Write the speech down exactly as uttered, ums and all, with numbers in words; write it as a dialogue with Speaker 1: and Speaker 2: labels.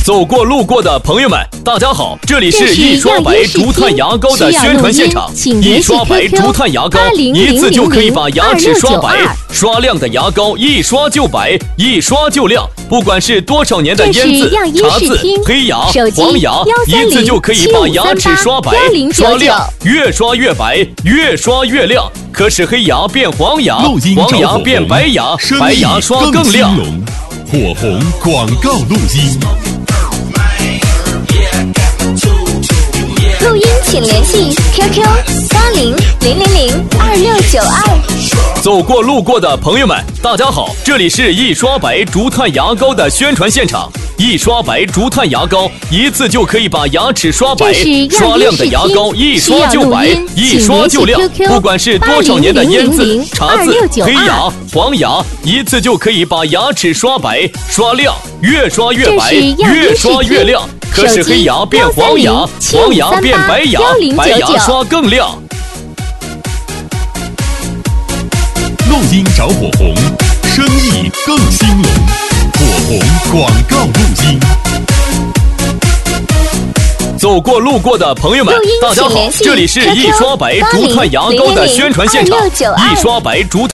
Speaker 1: 走过路过的朋友们，大家好，这里是一刷白竹炭牙膏的宣传现场。一刷白竹炭牙膏，一次就可以把牙齿刷白，刷亮的牙膏一刷就白，一刷就亮。不管是多少年的烟渍、茶渍、黑牙、黄牙，一次就可以把牙齿刷白、刷亮，越刷越白，越刷越亮。可使黑牙变黄牙，黄牙变白牙，白牙刷更亮。
Speaker 2: 火红广告录音。
Speaker 3: 录音请联系 Q Q 八零零零零二六九二。
Speaker 1: 走过路过的朋友们，大家好，这里是一刷白竹炭牙膏的宣传现场。一刷白竹炭牙膏，一次就可以把牙齿刷白，刷亮的牙膏一刷就白，一刷就亮。不管是多少年的烟渍、茶渍、黑牙、黄牙，一次就可以把牙齿刷白、刷亮，越刷越白，越刷越亮。可使黑牙变黄牙，黄牙变白牙，白牙刷更亮。
Speaker 2: 录音找火红，生意更兴隆。火红广告录音。
Speaker 1: 走过路过的朋友们，大家好，这里是一刷白竹炭牙膏的宣传现场。一刷白竹炭